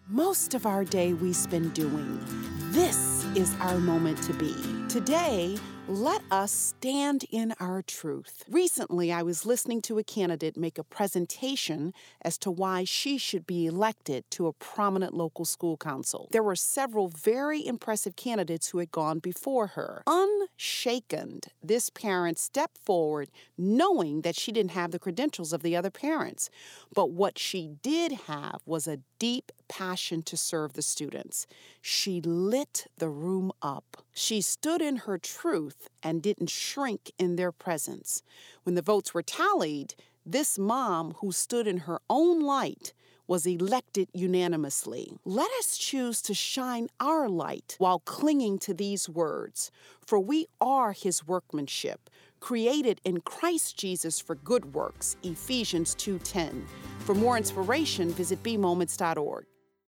Most of our day we spend doing. This is our moment to be. Today, let us stand in our truth. Recently, I was listening to a candidate make a presentation as to why she should be elected to a prominent local school council. There were several very impressive candidates who had gone before her. Unshaken, this parent stepped forward knowing that she didn't have the credentials of the other parents. But what she did have was a deep passion to serve the students. She lit the room up. She stood in her truth and didn't shrink in their presence. When the votes were tallied, this mom who stood in her own light was elected unanimously. Let us choose to shine our light while clinging to these words, for we are his workmanship, created in Christ Jesus for good works, Ephesians 2:10. For more inspiration, visit bmoments.org.